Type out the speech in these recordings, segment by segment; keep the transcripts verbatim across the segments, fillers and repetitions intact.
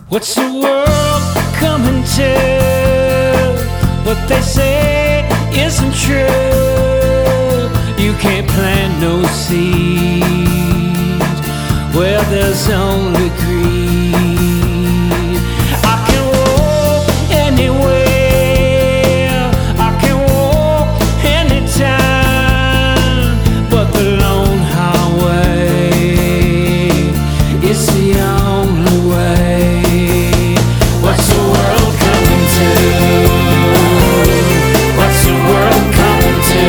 What's the world coming to? What they say isn't true. You can't plant no seed where there's only greed. I can walk anywhere, I can walk anytime, but the lone highway is the only way. What's the world coming to? What's the world coming to?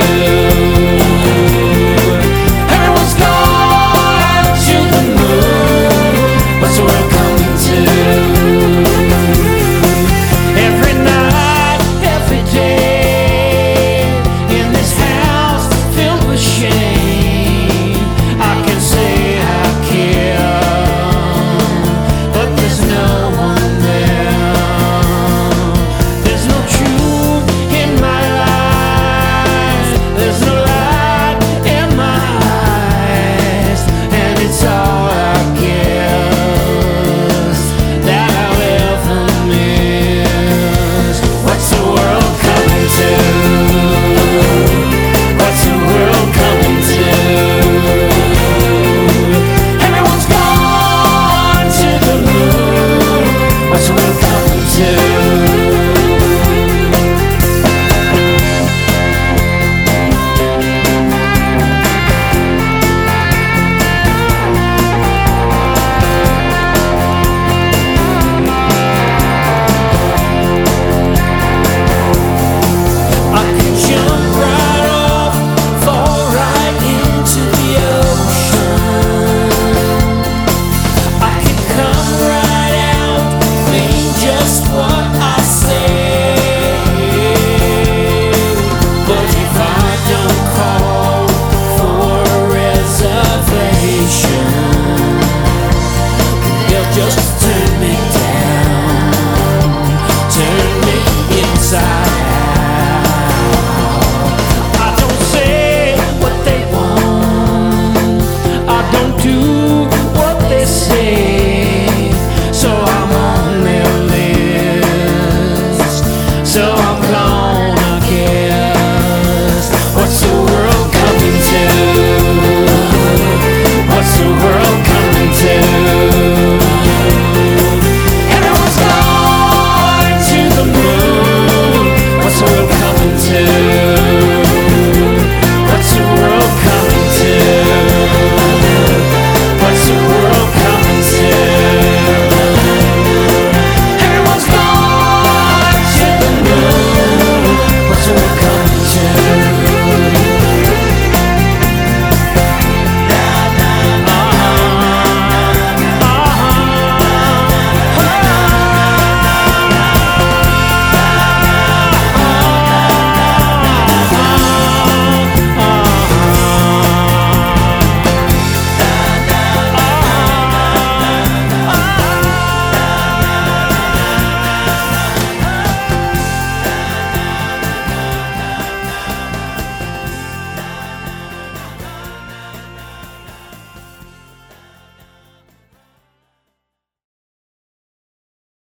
Everyone's gone to the moon. What's the world coming to?